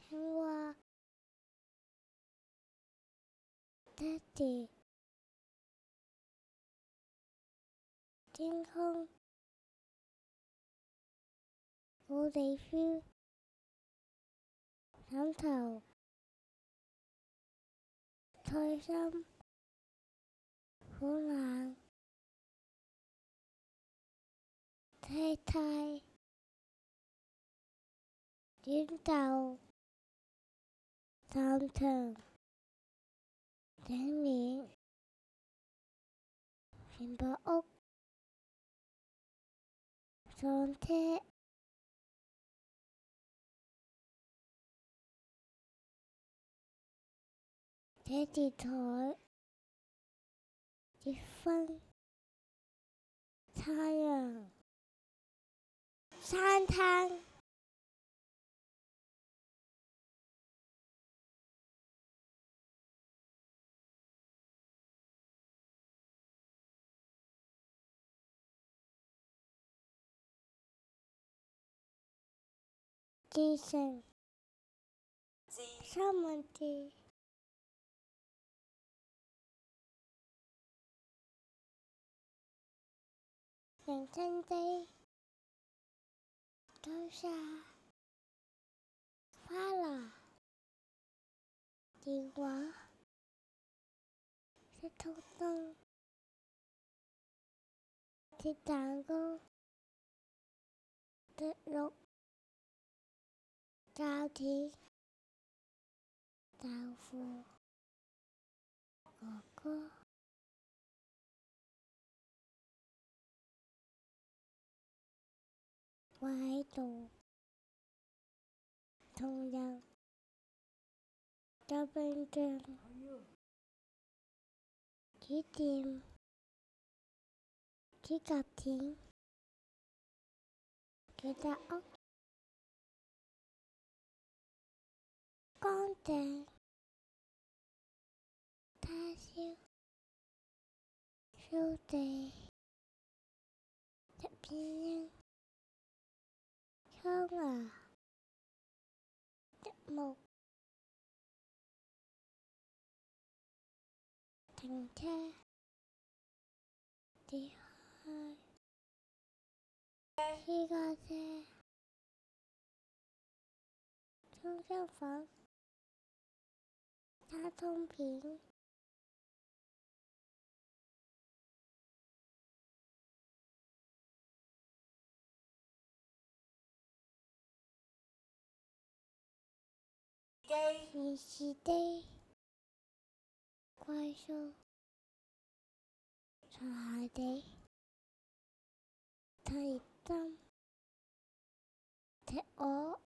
青蛙，爹地，天空，我哋 feel，枕頭，菜心，好冷，太太，短袖，長長，頂面，全部屋，上車，寫字台，結婚，太陽，沙灘，自成，三文治，人生地，刀沙，花籃，電話，石頭燈，鐵蛋糕，滴綠，膠田，豆腐，哥哥，我喺度，同人，有冰樽，紙店，指甲剪，幾笪屋，乾淨，叉燒，掃地，入邊煙，窗牙，一木，停車，跌開，私家車，葱姜粉，卡通片，電視機，怪獸，擦鞋地，提燈，踢鵝。